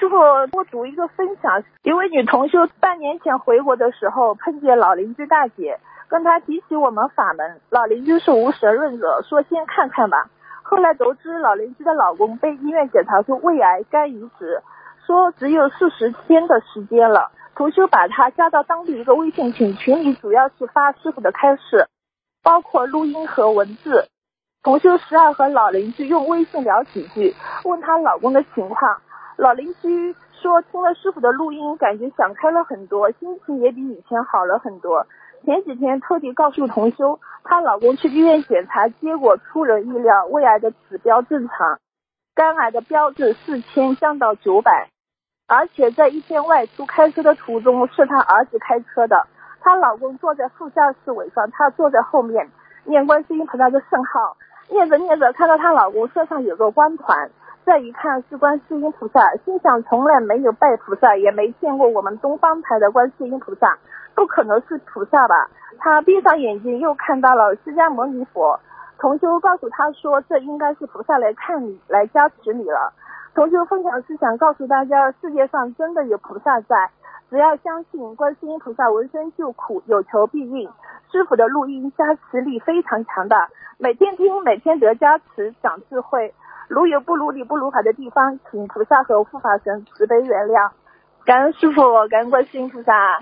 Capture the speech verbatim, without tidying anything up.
师傅，我读一个分享，一位女同修半年前回国的时候，碰见老邻居大姐，跟她提起我们法门，老邻居是无神论者，说先看看吧。后来得知老邻居的老公被医院检查出胃癌肝移植，说只有四十天的时间了。同修把他加到当地一个微信群，群里主要是发师傅的开示，包括录音和文字。同修时而和老邻居用微信聊几句，问她老公的情况。老邻居说听了师傅的录音，感觉想开了很多，心情也比以前好了很多。前几天特地告诉同修，她老公去医院检查，结果出人意料，胃癌的指标正常，肝癌的标志四千降到九百。而且在一天外出开车的途中，是她儿子开车的，她老公坐在副驾驶位上，她坐在后面，念观世音菩萨的圣号，念着念着看到她老公身上有个光团，再一看是观世音菩萨，心想从来没有拜菩萨，也没见过我们东方台的观世音菩萨，不可能是菩萨吧。她闭上眼睛又看到了释迦牟尼佛，同修告诉她说这应该是菩萨来看你，来加持你了。同修分享是想告诉大家，世界上真的有菩萨在，只要相信观世音菩萨闻声救苦，有求必应。师父的录音加持力非常强大，每天听每天得加持，长智慧。如有不如理不如法的地方，请菩萨和护法神慈悲原谅。感恩师父，感恩观世音菩萨。